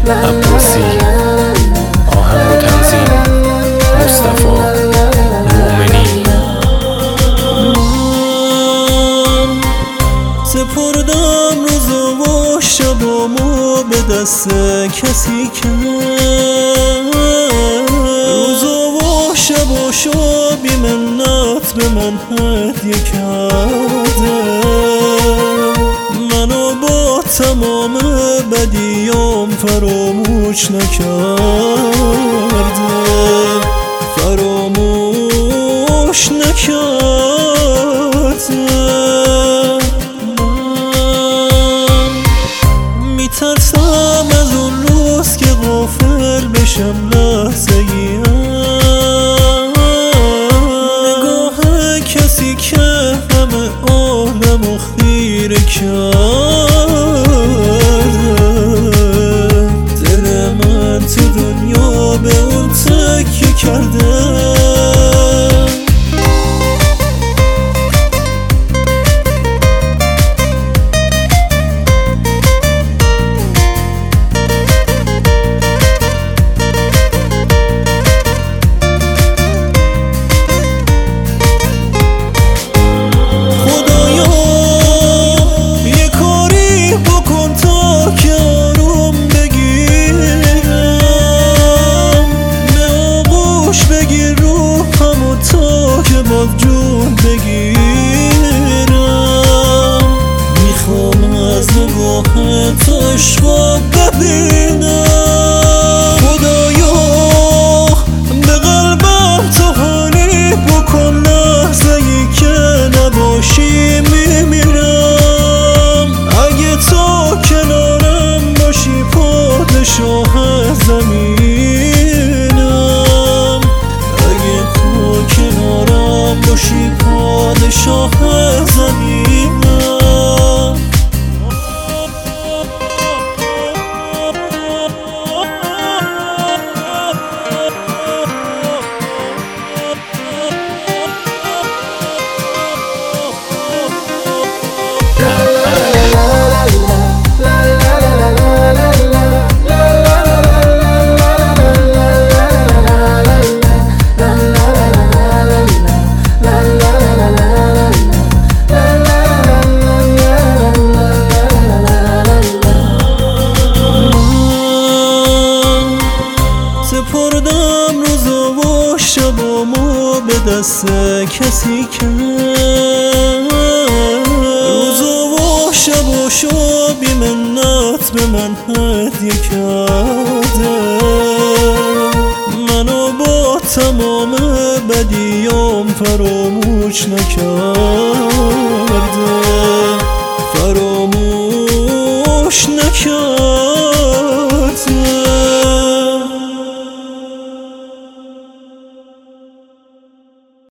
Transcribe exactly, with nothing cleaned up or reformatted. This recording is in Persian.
عباسی. آهنگ و تنظیم مصطفی مومنی. سپردم روزا و شبامو به دست کسی که روزا و شباشو بی منت به من هدیه کرده. منو با تمام بدیام فراموش نکرده، فراموش نکرده. میترسم از اون روز که غافل بشم لحظه ای نگاه کسی که همه عالمو خیره کرده. دل من تو دنیا به اون تکیه کرده. جون بگیرم میخوام از نگاه تو عشقا ببینم. خدایا به قلبم تو حالی بکن، لحظه ای که نباشی میمیرم. اگه تو کنارم باشی پادشاه زمینم، اگه تو کنارم باشی پادشاه زمینم. سپردم روزا و شبامو به دست کسی که روزا و شباشو بی منت به من هدیه کرده. منو با تمام بدیام فراموش نکرده.